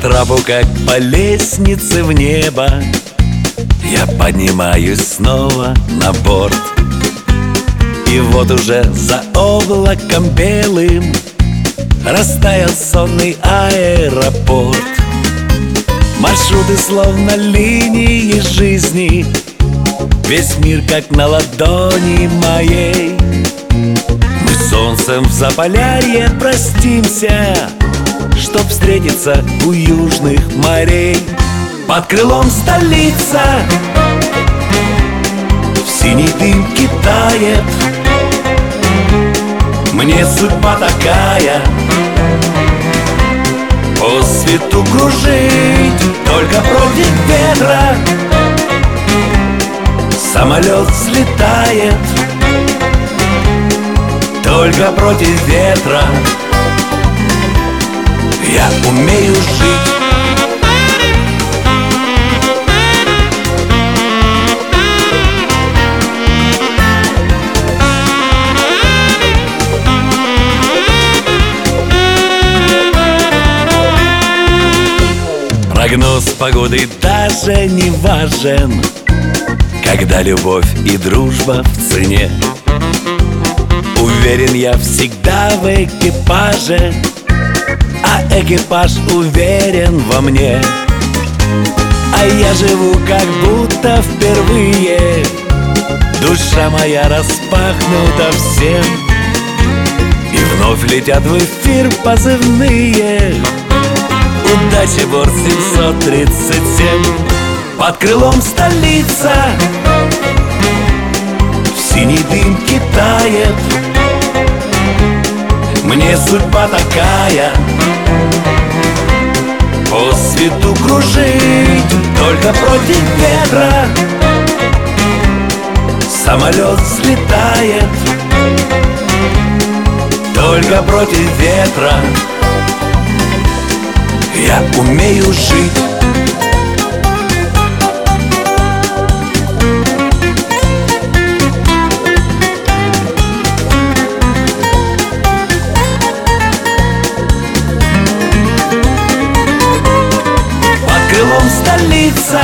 трапу, как по лестнице в небо, я поднимаюсь снова на борт. И вот уже за облаком белым растаял сонный аэропорт. Маршруты словно линии жизни, весь мир как на ладони моей. Мы с солнцем в Заполярье простимся, чтоб встретиться у южных морей. Под крылом столица в синий дым китает. Мне судьба такая по свету кружить, только против ветра самолет взлетает. Только против ветра я умею жить. Прогноз погоды даже не важен, когда любовь и дружба в цене. Уверен я всегда в экипаже, а экипаж уверен во мне. А я живу как будто впервые, душа моя распахнута всем. И вновь летят в эфир позывные: удачи, борт 737. Под крылом столица в синий дым китает. Мне судьба такая по свету кружить, только против ветра самолет взлетает. Только против ветра я умею жить. Под крылом столица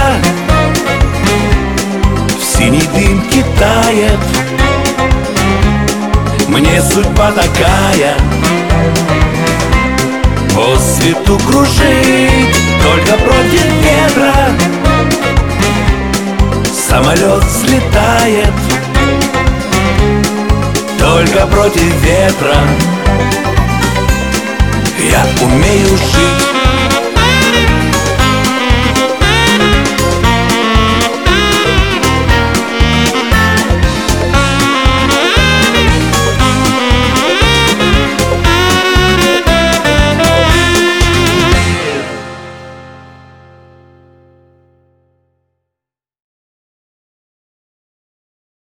в синий дым китает. Мне судьба такая по свету кружить, только против ветра самолет взлетает. Только против ветра я умею жить.